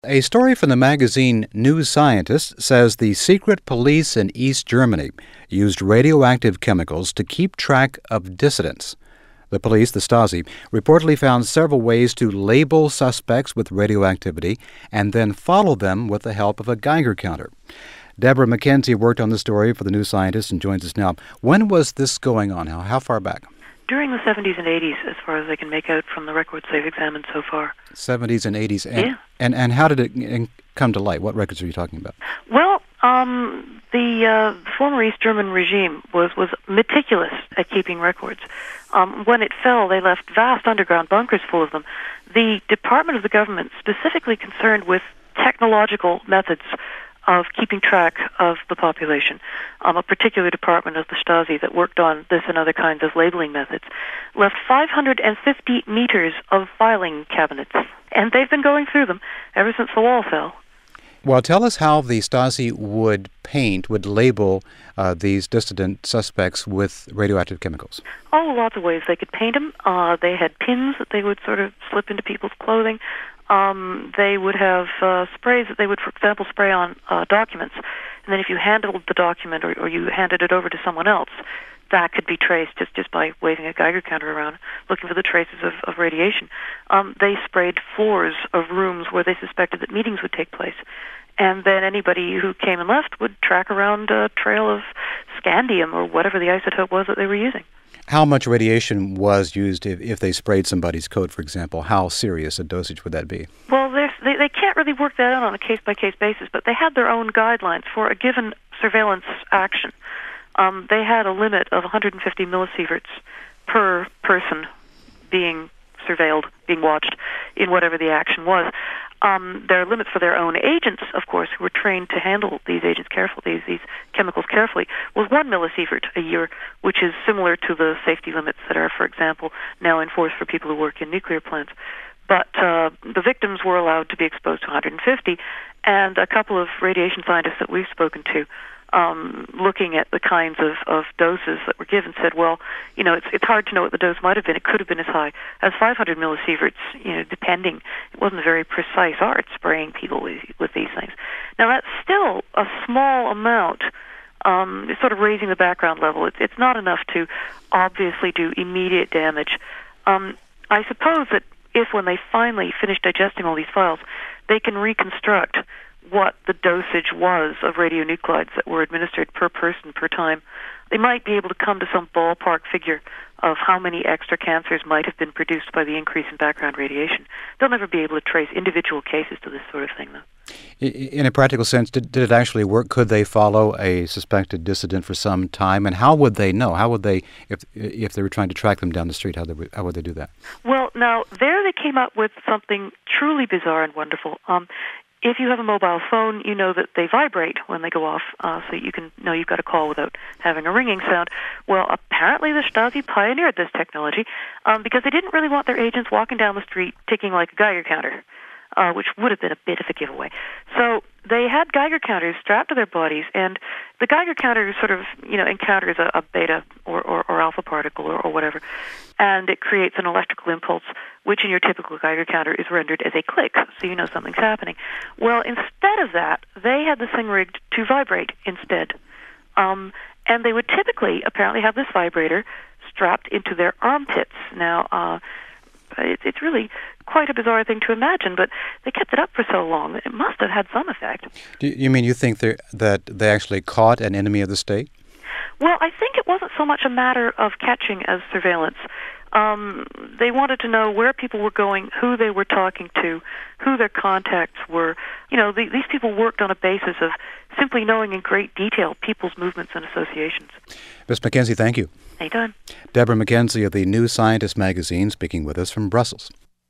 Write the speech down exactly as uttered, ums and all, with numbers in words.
A story from the magazine New Scientist says the secret police in East Germany used radioactive chemicals to keep track of dissidents. The police, the Stasi, reportedly found several ways to label suspects with radioactivity and then follow them with the help of a Geiger counter. Deborah McKenzie worked on the story for the New Scientist and joins us now. When was this going on? How, how far back? During the seventies and eighties, as far as I can make out from the records they've examined so far. seventies and eighties. And, yeah. And, and how did it come to light? What records are you talking about? Well, um, the, uh, the former East German regime was, was meticulous at keeping records. Um, when it fell, they left vast underground bunkers full of them. The Department of the Government, specifically concerned with technological methods of keeping track of the population, um, a particular department of the Stasi that worked on this and other kinds of labeling methods, left five hundred fifty meters of filing cabinets, and they've been going through them ever since the wall fell. Well, tell us how the Stasi would paint, would label uh, these dissident suspects with radioactive chemicals. Oh, lots of ways they could paint them. Uh, they had pins that they would sort of slip into people's clothing. Um, they would have uh, sprays that they would, for example, spray on uh, documents. And then if you handled the document or, or you handed it over to someone else, that could be traced just, just by waving a Geiger counter around, looking for the traces of, of radiation. Um, they sprayed floors of rooms where they suspected that meetings would take place. And then anybody who came and left would track around a trail of scandium or whatever the isotope was that they were using. How much radiation was used if, if they sprayed somebody's coat, for example? How serious a dosage would that be? Well, they, they can't really work that out on a case-by-case basis, but they had their own guidelines for a given surveillance action. Um, they had a limit of one hundred fifty millisieverts per person being surveilled, being watched in whatever the action was. Um, there are limits for their own agents, of course, who were trained to handle these agents carefully, these, these chemicals carefully, was one millisievert a year, which is similar to the safety limits that are, for example, now enforced for people who work in nuclear plants. But uh, the victims were allowed to be exposed to one hundred fifty, and a couple of radiation scientists that we've spoken to, um, looking at the kinds of, of doses that were given, said, well, you know, it's it's hard to know what the dose might have been. It could have been as high as five hundred millisieverts, you know, depending. It wasn't a very precise art spraying people with, with these things. Now, that's still a small amount. Um, it's sort of raising the background level. It's, it's not enough to obviously do immediate damage. Um, I suppose that if, when they finally finish digesting all these files, they can reconstruct what the dosage was of radionuclides that were administered per person per time, they might be able to come to some ballpark figure of how many extra cancers might have been produced by the increase in background radiation. They'll never be able to trace individual cases to this sort of thing, though. In a practical sense, did, did it actually work? Could they follow a suspected dissident for some time? And how would they know? How would they, if if they were trying to track them down the street, how, they, how would they do that? Well, now, there they came up with something truly bizarre and wonderful. Um, If you have a mobile phone, you know that they vibrate when they go off, uh, so you can know you've got a call without having a ringing sound. Well, apparently the Stasi pioneered this technology um, because they didn't really want their agents walking down the street ticking like a Geiger counter, uh, which would have been a bit of a giveaway. So they had Geiger counters strapped to their bodies, and the Geiger counter sort of, you know, encounters a, a beta or, or, or alpha particle or, or whatever, and it creates an electrical impulse, which in your typical Geiger counter is rendered as a click, so you know something's happening. Well, instead of that, they had this thing rigged to vibrate instead. Um, and they would typically, apparently, have this vibrator strapped into their armpits. Now, uh, it, it's really quite a bizarre thing to imagine, but they kept it up for so long that it must have had some effect. Do you mean you think that they actually caught an enemy of the state? Well, I think it wasn't so much a matter of catching as surveillance. Um, they wanted to know where people were going, who they were talking to, who their contacts were. You know, the, these people worked on a basis of simply knowing in great detail people's movements and associations. Miz McKenzie, thank you. Anytime. Deborah McKenzie of the New Scientist magazine speaking with us from Brussels.